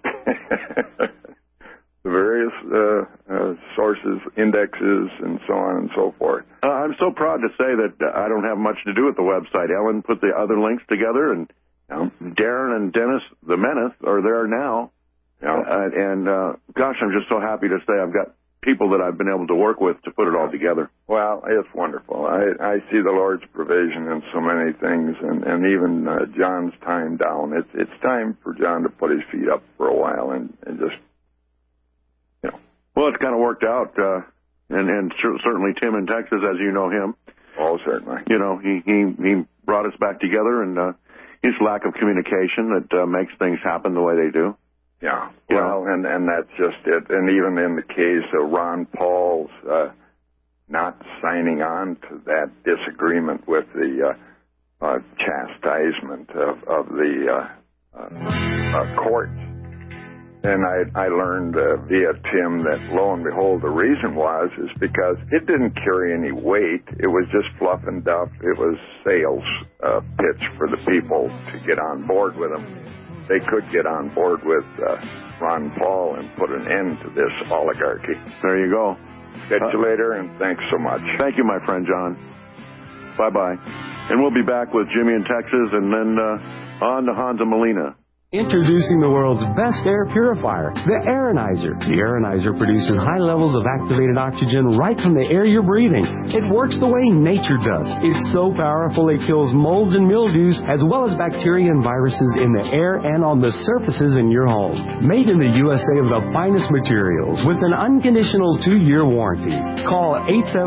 The various sources, indexes, and so on and so forth. I'm so proud to say that I don't have much to do with the website. Ellen put the other links together, and Darren and Dennis, the Menace, are there now. Gosh, I'm just so happy to say I've got people that I've been able to work with to put it all together. Well, it's wonderful. I see the Lord's provision in so many things, and even John's time down. It's time for John to put his feet up for a while and just, Well, it's kind of worked out, and certainly Tim in Texas, as you know him. Oh, certainly. He brought us back together, and his lack of communication that makes things happen the way they do. Yeah, well, and that's just it. And even in the case of Ron Paul's not signing on to that disagreement with the chastisement of the courts. And I learned via Tim that, lo and behold, the reason is because it didn't carry any weight. It was just fluff and duff. It was sales pitch for the people to get on board with them. They could get on board with Ron Paul and put an end to this oligarchy. There you go. Catch you later, and thanks so much. Thank you, my friend John. Bye-bye. And we'll be back with Jimmy in Texas, and then on to Hansa Molina. Introducing the world's best air purifier, the Aeronizer. The Aeronizer produces high levels of activated oxygen right from the air you're breathing. It works the way nature does. It's so powerful it kills molds and mildews as well as bacteria and viruses in the air and on the surfaces in your home. Made in the USA of the finest materials with an unconditional 2-year warranty. Call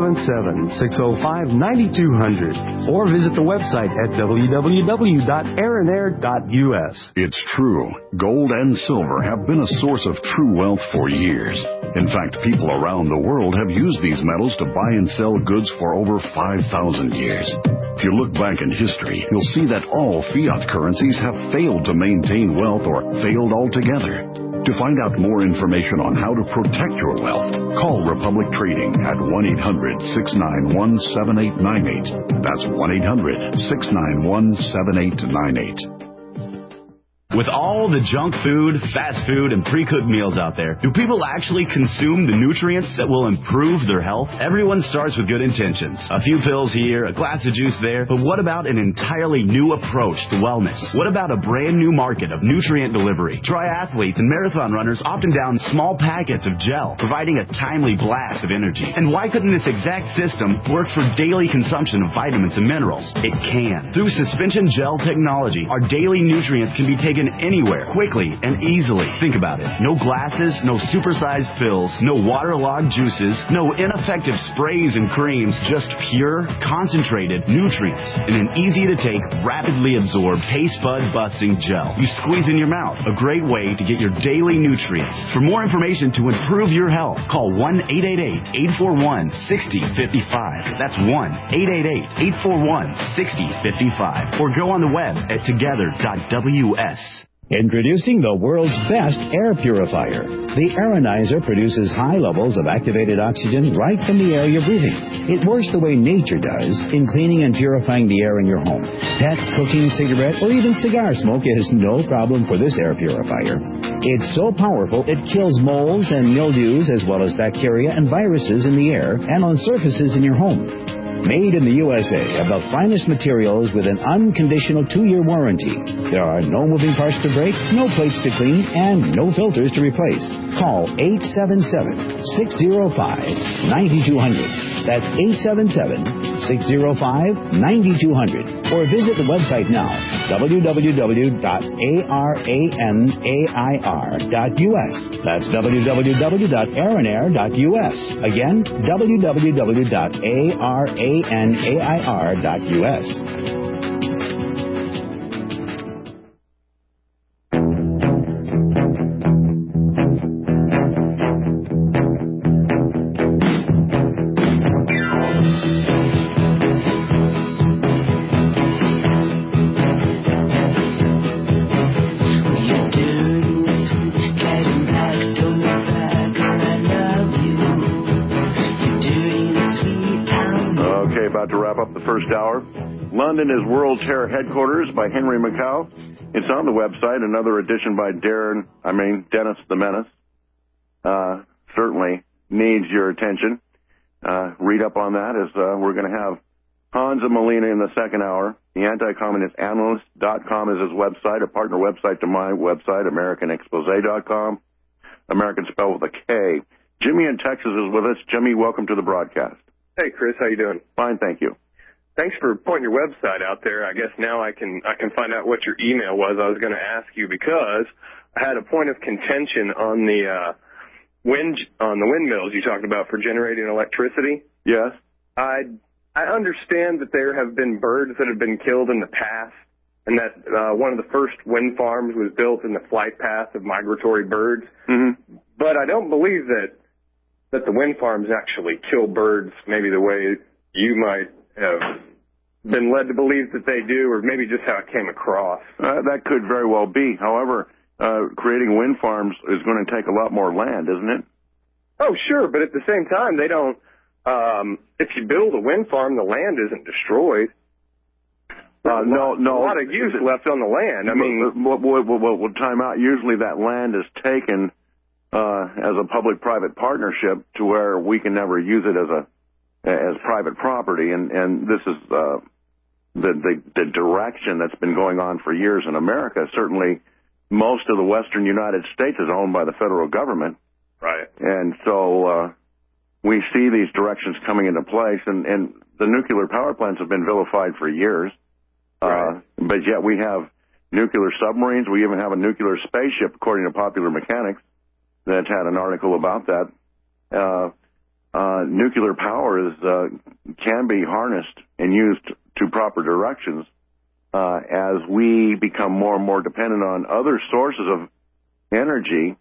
877-605-9200 or visit the website at www.aeronair.us. It's true. Gold and silver have been a source of true wealth for years. In fact, people around the world have used these metals to buy and sell goods for over 5,000 years. If you look back in history, you'll see that all fiat currencies have failed to maintain wealth or failed altogether. To find out more information on how to protect your wealth, call Republic Trading at 1-800-691-7898. That's 1-800-691-7898. With all the junk food, fast food, and pre-cooked meals out there, do people actually consume the nutrients that will improve their health? Everyone starts with good intentions. A few pills here, a glass of juice there, but what about an entirely new approach to wellness? What about a brand new market of nutrient delivery? Triathletes and marathon runners often down small packets of gel, providing a timely blast of energy. And why couldn't this exact system work for daily consumption of vitamins and minerals? It can. Through suspension gel technology, our daily nutrients can be taken anywhere, quickly and easily. Think about it. No glasses, no supersized pills, no waterlogged juices, no ineffective sprays and creams, just pure, concentrated nutrients in an easy-to-take, rapidly absorbed, taste bud-busting gel. You squeeze in your mouth. A great way to get your daily nutrients. For more information to improve your health, call 1-888-841-6055. That's 1-888-841-6055. Or go on the web at together.ws. Introducing the world's best air purifier. The Aeronizer produces high levels of activated oxygen right from the air you're breathing. It works the way nature does in cleaning and purifying the air in your home. Pet, cooking, cigarette, or even cigar smoke is no problem for this air purifier. It's so powerful it kills molds and mildews as well as bacteria and viruses in the air and on surfaces in your home. Made in the USA of the finest materials with an unconditional 2-year warranty. There are no moving parts to break, no plates to clean, and no filters to replace. Call 877-605-9200. That's 877-605-9200. Or visit the website now, www.aeranair.us. That's www.aeronair.us. Again, www.aeranair.us. London is World Terror Headquarters by Henry Macau. It's on the website. Another edition by Dennis the Menace. Certainly needs your attention. Read up on that as we're going to have Hansa Molina in the second hour. The anti-communistanalyst.com is his website, a partner website to my website, AmericanExpose.com. American spelled with a K. Jimmy in Texas is with us. Jimmy, welcome to the broadcast. Hey, Chris, how you doing? Fine, thank you. Thanks for pointing your website out there. I guess now I can find out what your email was. I was going to ask you because I had a point of contention on the windmills you talked about for generating electricity. Yes. I understand that there have been birds that have been killed in the past, and that one of the first wind farms was built in the flight path of migratory birds. Mm-hmm. But I don't believe that the wind farms actually kill birds maybe the way you might have been led to believe that they do, or maybe just how it came across. That could very well be. However, creating wind farms is going to take a lot more land, isn't it? Oh, sure, but at the same time, they don't. If you build a wind farm, the land isn't destroyed. No. A lot of use left on the land. I mean, well, time out. Usually that land is taken as a public-private partnership to where we can never use it as private property, and this is the direction that's been going on for years in America. Certainly, most of the western United States is owned by the federal government. Right. And so we see these directions coming into place, and the nuclear power plants have been vilified for years. Right. But yet we have nuclear submarines. We even have a nuclear spaceship, according to Popular Mechanics, that's had an article about that. Nuclear power can be harnessed and used to proper directions as we become more and more dependent on other sources of energy.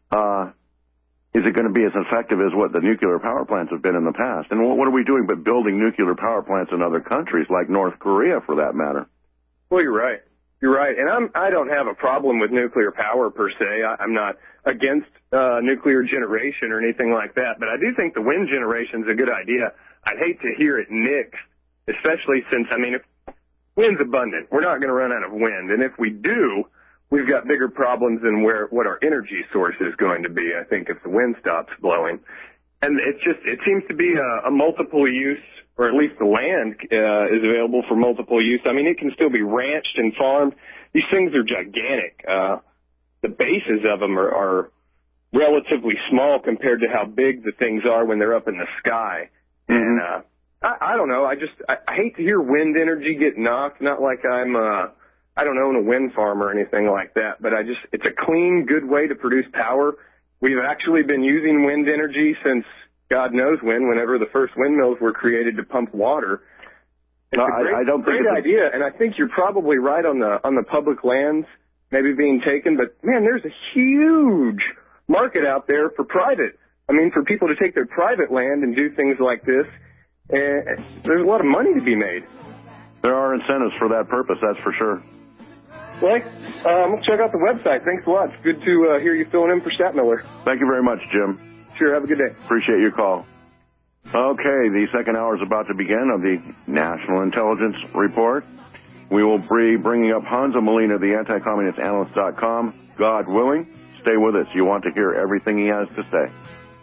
Is it going to be as effective as what the nuclear power plants have been in the past? And what are we doing but building nuclear power plants in other countries, like North Korea, for that matter? Well, you're right. You're right. And I don't have a problem with nuclear power per se. I'm not against nuclear generation or anything like that, but I do think the wind generation is a good idea. I'd hate to hear it nixed, especially since, I mean, if wind's abundant, we're not going to run out of wind. And if we do, we've got bigger problems than what our energy source is going to be, I think, if the wind stops blowing. And it seems to be a multiple use, or at least the land is available for multiple use. I mean, it can still be ranched and farmed. These things are gigantic. The bases of them are relatively small compared to how big the things are when they're up in the sky. Mm-hmm. And I don't know. I hate to hear wind energy get knocked. Not like I'm I don't own a wind farm or anything like that, but it's a clean, good way to produce power. We've actually been using wind energy since God knows whenever the first windmills were created to pump water. It's a great idea, and I think you're probably right on the public lands maybe being taken, but man, there's a huge market out there for private. I mean, for people to take their private land and do things like this, there's a lot of money to be made. There are incentives for that purpose, that's for sure. Well, we'll check out the website. Thanks a lot. It's good to hear you filling in for Statmiller. Thank you very much, Jim. Sure, have a good day. Appreciate your call. Okay, the second hour is about to begin of the National Intelligence Report. We will be bringing up Hansa Molina, the anti-communistanalyst.com. God willing, stay with us. You want to hear everything he has to say.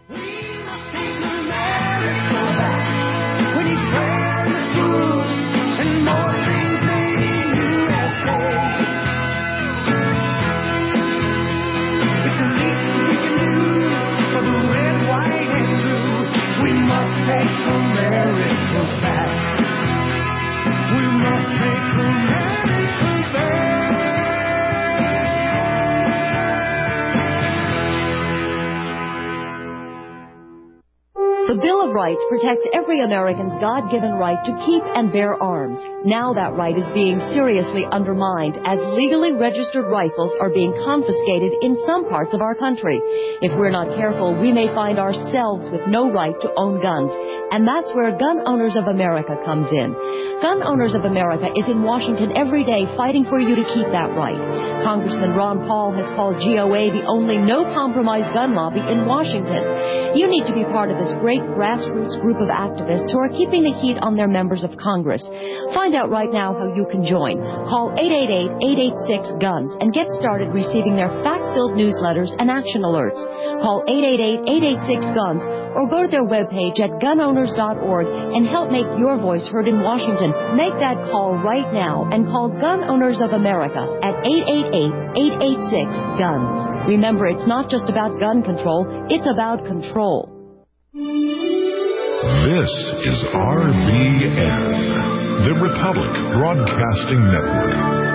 We must take America back. We must take America back. The Bill of Rights protects every American's God-given right to keep and bear arms. Now that right is being seriously undermined as legally registered rifles are being confiscated in some parts of our country. If we're not careful, we may find ourselves with no right to own guns. And that's where Gun Owners of America comes in. Gun Owners of America is in Washington every day fighting for you to keep that right. Congressman Ron Paul has called GOA the only no-compromise gun lobby in Washington. You need to be part of this great grassroots group of activists who are keeping the heat on their members of Congress. Find out right now how you can join. Call 888-886-GUNS and get started receiving their fact-filled newsletters and action alerts. Call 888-886-GUNS or go to their webpage at gunowners.org and help make your voice heard in Washington. Make that call right now and call Gun Owners of America at 888-886-GUNS. Remember, it's not just about gun control, it's about control. This is RBN, the Republic Broadcasting Network.